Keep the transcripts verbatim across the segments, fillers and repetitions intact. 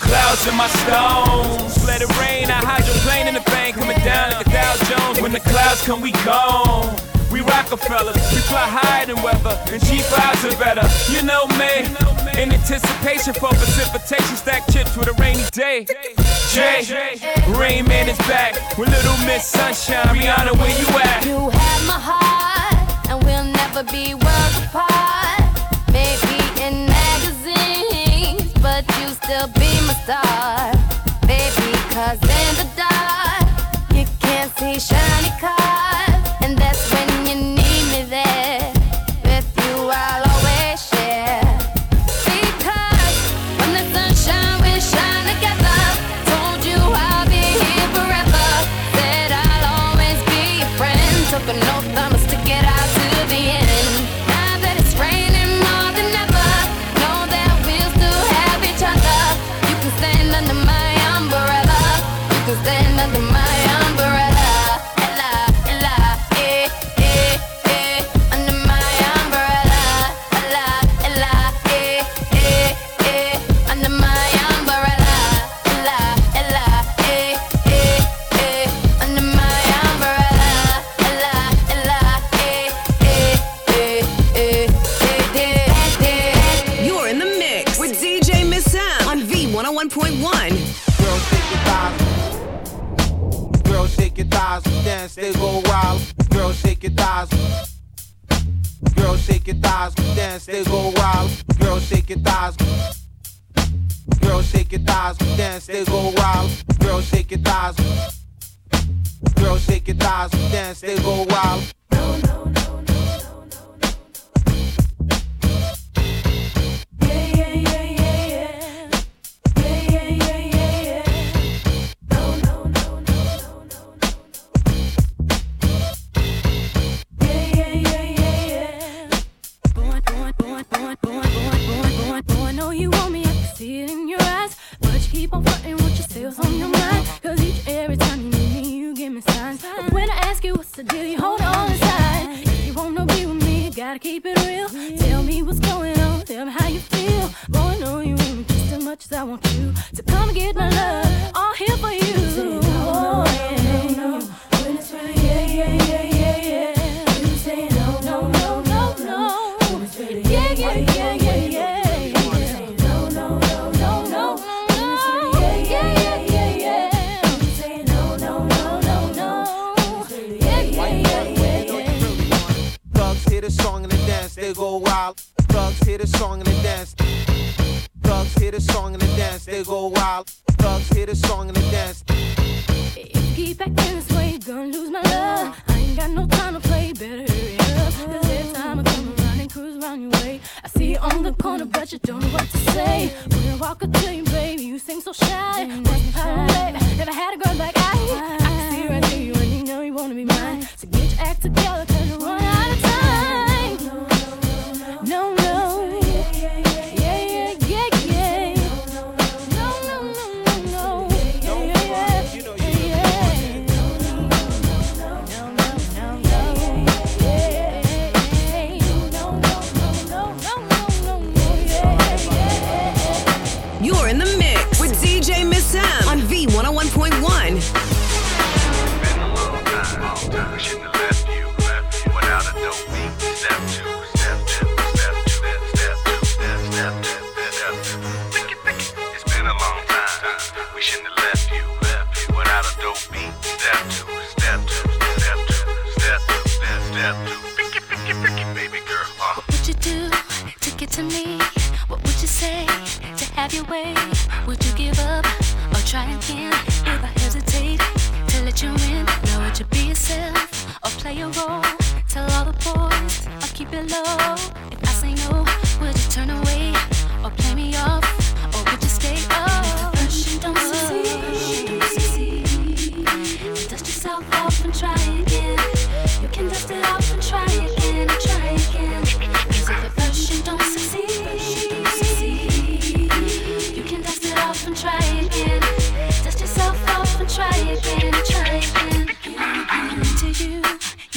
clouds in my stones. Let it rain, I hydroplane in the bank, coming down like a Dow Jones. When the clouds come, we gone. We Rockefellers, we fly higher than weather, and cheap vibes are better. You know me, in anticipation for precipitation, stack chips with a rainy day. Jay, Rain Man is back with Little Miss Sunshine. Rihanna, where you at? You have my heart, and we'll never be worlds apart. Maybe in magazines, but you still be my star. Baby, cause in the dark, you can't see shiny cars. And that's when you need me there. With you I'll always share. Because when the sunshine we shine together. Told you I'll be here forever. Said I'll always be your friend. Took an oath, I'ma stick it out to the end. Now that it's raining more than ever, know that we'll still have each other. You can stand under my umbrella. You can stand under my umbrella. Dance, they go wild. Girls shake your thighs. Girls shake your thighs. Dance, they go wild. Girls shake your thighs. Girls shake your thighs. Dance, they go wild. Girls shake your thighs. Girls shake your thighs. Dance, they go wild. No, no, no, no, no, no, no. Yeah, yeah, yeah, yeah, yeah. Yeah, yeah, yeah, yeah, yeah. No, no, no, no, no, no. You want me, I can see it in your eyes. But you keep on flirting with yourself on your mind. Cause each and every time you need me, you give me signs. But when I ask you what's the deal, you hold on inside. If you wanna be with me, you gotta keep it real. Tell me what's going on, tell me how you feel. Boy, I know you want me just as much as I want you. So come and get my love, all here for you. Oh, yeah, no, no, when it's right, yeah, yeah, yeah, yeah, yeah. You say no, no, no, no, no. When it's ready, yeah, yeah, yeah, yeah, yeah. Song and the dance, they go wild. Thugs hear the song and the dance. Thugs hear the song and the dance, they go wild. Thugs hear the song and the dance. If you keep acting this way, you're gonna lose my love. I ain't got no time to play, better hurry up. Cause every time I come around and cruise around your way, I see you on the corner, but you don't know what to say. When I walk up to you, baby, you seem so shy. What's the baby? Never had a girl like I. I can see right through you and you know you wanna be mine. So get your act together, cause you're running out of time. No, no, yeah, yeah, yeah, yeah, yeah. No, no, no, no, no, yeah, yeah, yeah, yeah. No, no, no, no, no, no, no, yeah. You're in the mix with D J Miss Sam on V one oh one point one. Been a long time, long time. Shouldn't have left you, left you without a dope beat. Step two. We shouldn't have left you, left you without a dope beat. Step two, step two, step two, step two, step, step two. Picky, picky, picky, baby girl. Uh. What would you do to get to me? What would you say to have your way? Would you give up or try again? If I hesitate to let you in, now would you be yourself or play a role? Tell all the boys I'll keep it low. If I say no, would you turn away or play me off? Or would you stay up? Don't succeed, don't succeed. Dust yourself off and try again. You can dust it off and try again, try again. Cause if the first you don't succeed, don't succeed. You can dust it off and try again. Dust yourself off and try again, try again. You, you, to you,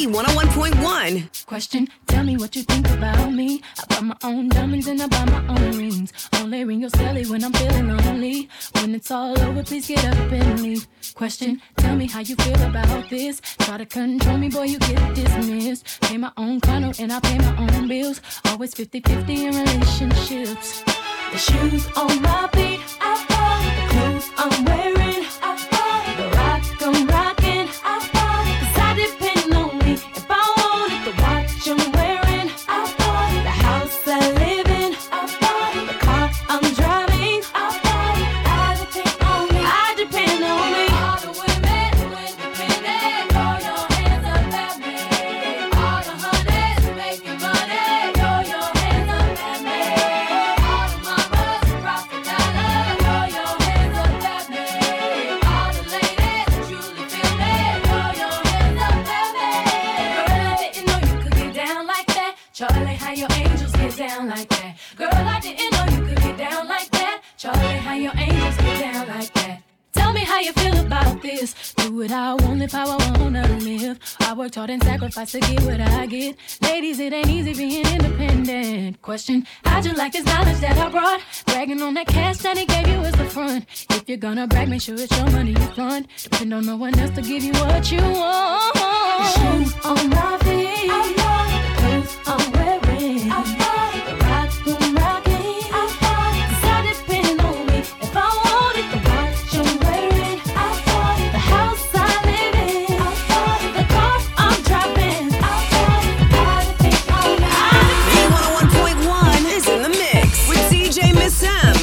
V one oh one point one. Question, tell me what you think about me. I buy my own diamonds and I buy my own rings. Only ring your celly when I'm feeling lonely. When it's all over, please get up and leave. Question, tell me how you feel about this. Try to control me, boy, you get dismissed. Pay my own condo and I pay my own bills. Always fifty-fifty in relationships. The shoes on my feet, I bought. The clothes I'm wearing, I bought. The rock I'm rocking, I bought. Cause I depend on me. If I wanted the watch I'm wearing, I bought. The house I live in, I bought. The car I'm driving, I bought. I depend on me. I depend on me. All the women who independent, throw your hands up at me. All the honeys making money, throw your hands up at me. All the mamas who rock the dollar, throw your hands up at me. All the ladies who truly feel me, throw your hands up at me. Girl, I didn't know you could get down like that. Charlie, how your angels get down like that. Girl, I didn't know you could get down like that. Charlie, how your angels get down like that. Tell me how you feel about this. Do what I want, live how I wanna live. I worked hard and sacrificed to get what I get. Ladies, it ain't easy being independent. Question, how'd you like this knowledge that I brought? Bragging on that cash that he gave you is the front. If you're gonna brag, make sure it's your money you fund. Depend on no one else to give you what you want. The shoes on my feet, I bought. The clothes I'm wearing, I bought. The rock I'm rocking, I bought. Cause I depend on me. If I wanted the watch I'm wearing, I bought. The house I live in, I bought. The car I'm driving, I bought. I depend on me. V one oh one point one is in the mix with D J Miss M.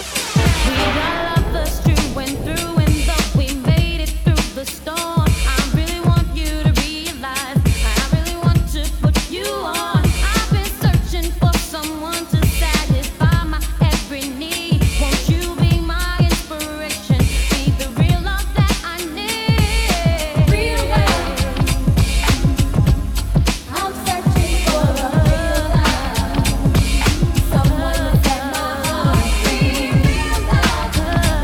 We got off the street, went through and though we made it through the storm. I really want you to realize, I really want to put you on. I've been searching for someone to satisfy my every need. Won't you be my inspiration? Be the real love that I need. Real love. I'm searching for a real love. Someone to set my heart free. Real love.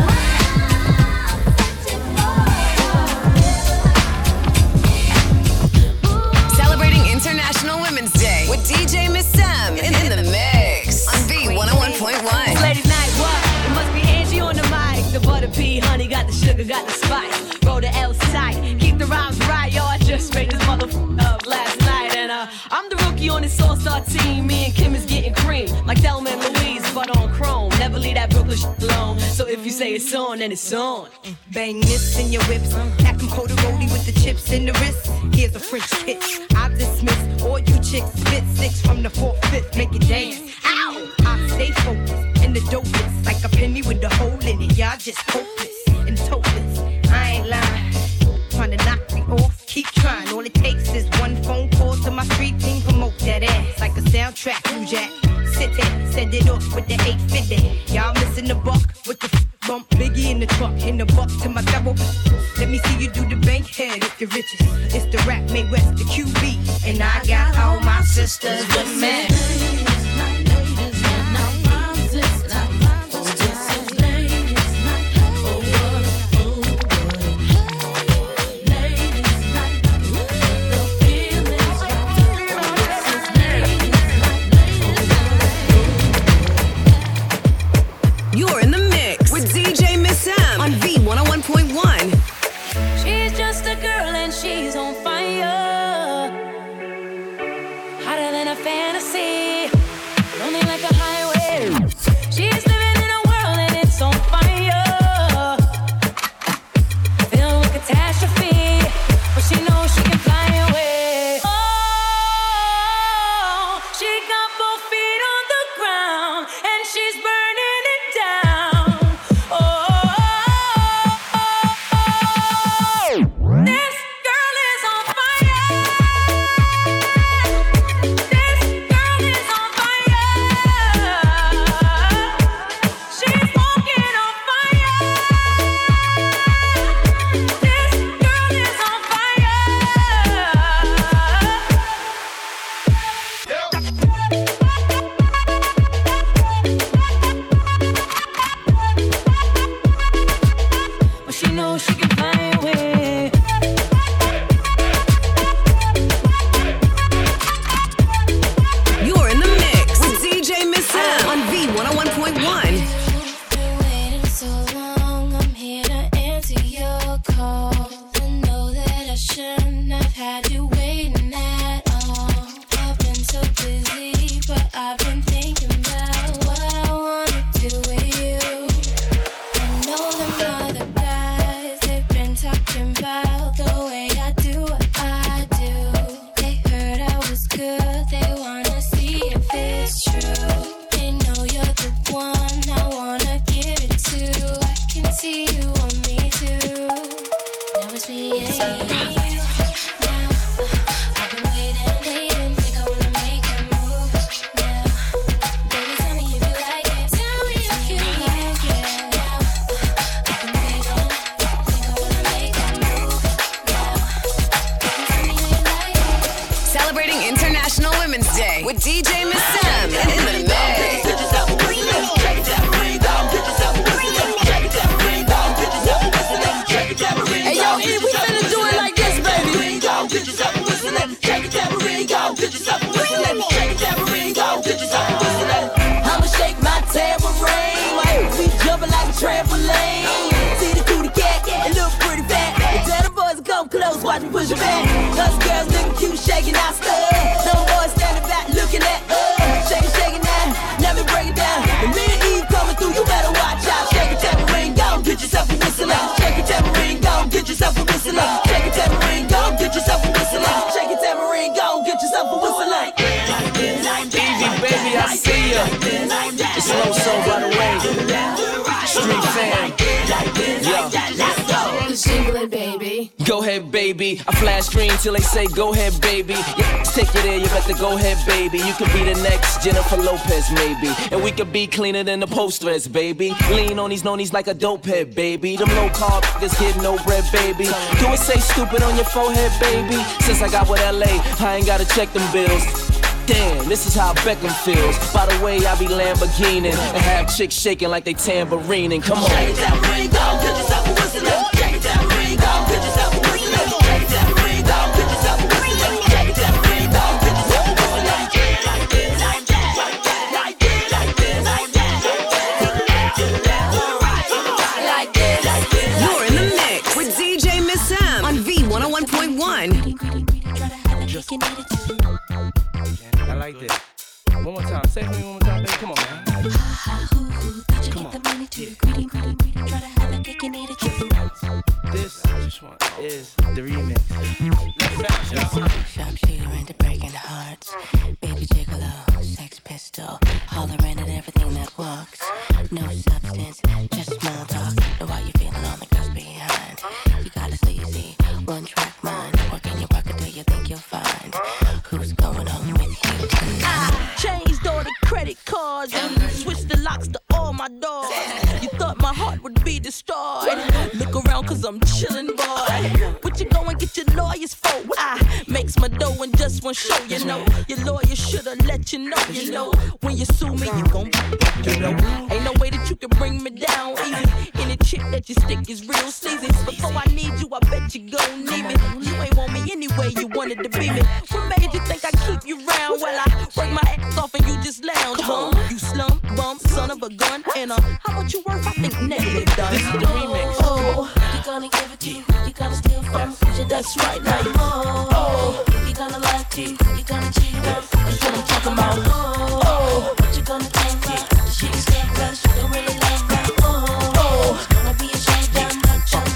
Celebrating International Women's Day with D J Miss M in, in the mix on V one oh one point one. Ladies' night, what? It must be Angie on the mic. The butter pea, honey, got the sugar, got the spice. Roll the L tight, keep the rhymes right, yo. I just made this motherfucker up last night, and uh, I'm the rookie on this all-star team. Me and Kim is getting cream, like Thelma and Louise, but on chrome. Never leave that Brooklyn shit alone. So if you say it's on, then it's on. Bang this in your whips. Pack them Cody with the chips in the wrist. Here's a French kiss. I dismiss all you chicks. Spit six from the fourth, fifth. Make it dance. Ow! I stay focused and the dopest. Like a penny with a hole in it. Y'all just hopeless and topless. I ain't lying. Trying to knock me off. Keep trying. All it takes is one phone call to my street team. Promote that ass like a soundtrack. New Jack. Sit there. Send it off with the eight fifty. Y'all missing the buck with the bump. Biggie in the truck. In the buck to my double. Let me see you do the bank head if you're riches. It's the rap made West, the Q B. And I got all my sisters with me. You're in the mix with D J Miss M on V one oh one point one. She's just a girl and she's on fire. Hotter than a fantasy. Lonely like a highway. She's living in a world and it's on fire. Filled with catastrophe. But she knows she can fly away. Oh, she got both feet on the ground and she's burning it down. Oh, this girl is on fire. This girl Celebrating International Women's Day with D J Miss Sam in the mix. Hey yo, E, we finna do it like this, baby. Get yourself a whistling. Shake it, tambourine, go. Get yourself a whistling. Shake it, tambourine, go. Get yourself a whistling. I'ma shake my tambourine. We jumping like a trampoline. See the cootie cat, it look pretty fat. And tell the boys to come close, watch me push it back. Us girls looking cute, shaking our stuff. Some boys standing back looking at us. Shake it, shake it now. Let me break it down. The minute Eve coming through, you better watch out. Shake it, tambourine, go. Get yourself a whistling. Shake it, tambourine, go. Get yourself a whistling. Shake it, tambourine, go. Get yourself a whistling. Shake it, tambourine, go. Get yourself a whistling. Easy, baby, I see ya. It's slow soul by the way. Street fam. Yo. Jingling, baby. Go ahead, baby. I flash green till they say go ahead, baby. Yeah, let's take you there, you better go ahead, baby. You could be the next Jennifer Lopez, maybe. And we could be cleaner than the posters, baby. Lean on these nonies like a dope head, baby. Them low carb niggas get no bread, baby. Do it say stupid on your forehead, baby? Since I got with L A, I ain't gotta check them bills. Damn, this is how Beckham feels. By the way, I be Lamborghini and have chicks shaking like they tambourining. Come on. Shake it, tambourine, go. Get yourself a whistling. Shake it, tambourine, go. Get yourself a whistling. Shake it, tambourine, go. Get yourself a whistling. Shake it, tambourine, go. Get yourself a whistling. Like this, like that, like that, like this, like this, like that. Like this, like this. You're in the mix with D J Miss Sam on V one oh one point one. I like this. One more time. Say it for me one more time, baby. Come on, man. Come on. This just one is the remix. Sharpshooter into breaking hearts. Baby gigolo, sex pistol. Hollering at everything that walks. No substance, just small talk. Know how you feeling on the girls behind. You got a sleazy, one track mind. Working your work until you think you'll find who's going home with you tonight. I changed all the credit cards and switched the locks to all my doors. You thought my heart would be destroyed. Look around cause I'm chillin', boy. What you go and get your lawyers for? I makes my dough in just one show, you know. Your lawyer should've let you know, you know. When you sue me, you gon' be, you know. Ain't no way that you can bring me down easy. Any chick that you stick is real sleazy. Before I need you, I bet you gon' need me. You ain't want me anyway, you wanted to be me. What made you think I keep you round? Well, I work my ass off and you just lounge, huh? You slum, bum, son of a gun. And uh, how much you worth? I think negative done. This is the remix. Oh, you gonna give it to you, you gonna steal from. That's right, like, oh, oh, you gonna lie to, you gonna cheat on. That's what I'm talking about. Oh, oh, what you gonna think about? The shit is scared cause you don't really like that. Oh, oh, it's gonna be a shame that much on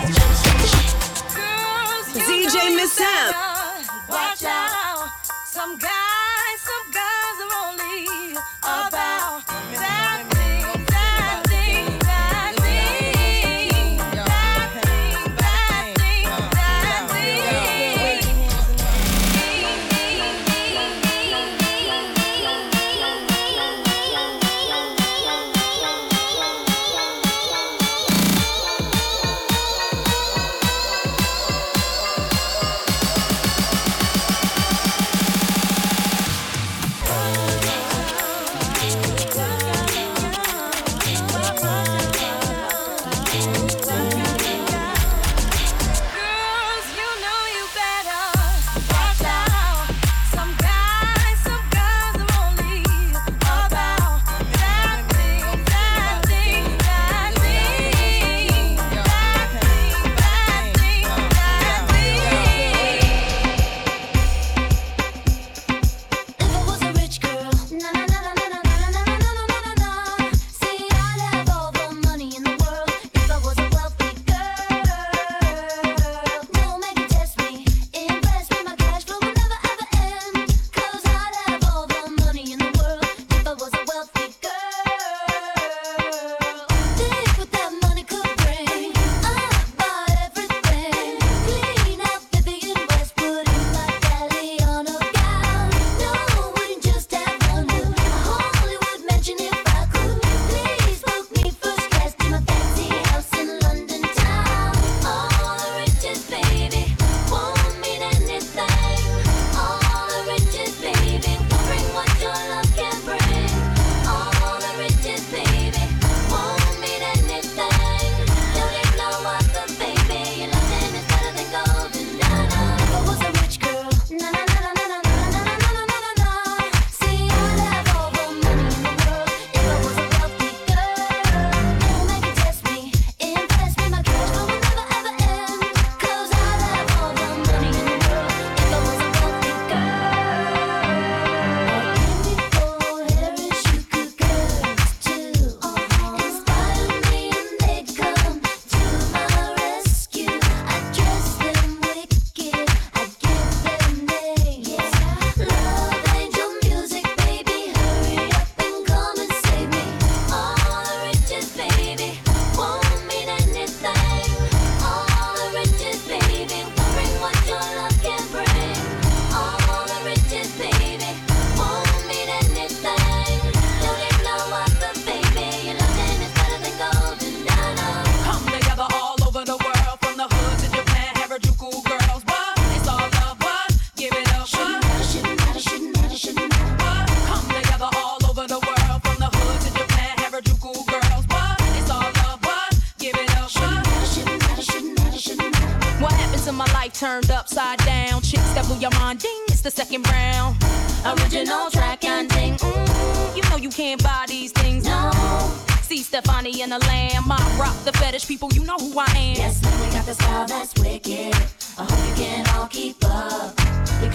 trash. D J Miss Sam. Watch out, some guys, some guys are only about that thing, that thing, that thing, that thing, that thing, that thing. turned upside down. Chicks that blew your mind, ding, it's the second round. Original track and ding, mm, you know you can't buy these things, no. See Stefani and the Lamb, I rock the fetish people, you know who I am. Yes, man, we got the style that's wicked. I hope you can all keep up. We